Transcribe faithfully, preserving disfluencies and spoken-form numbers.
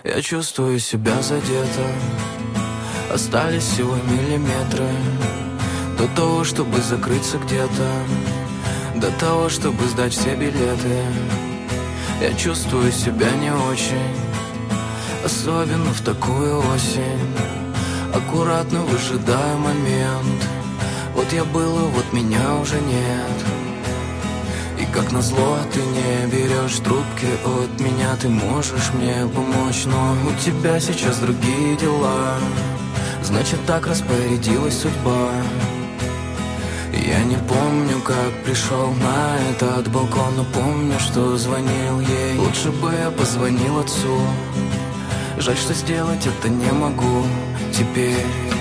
Я чувствую себя задето. Остались всего миллиметры до того, чтобы закрыться где-то, до того, чтобы сдать все билеты. Я чувствую себя не очень, особенно в такую осень. Аккуратно выжидаю момент. Вот я был, и вот меня уже нет. И как назло ты не берешь трубки от меня. Ты можешь мне помочь, но у тебя сейчас другие дела. Значит, так распорядилась судьба. Я не помню, как пришел на этот балкон, но помню, что звонил ей. Лучше бы я позвонил отцу. Жаль, что сделать это не могу теперь.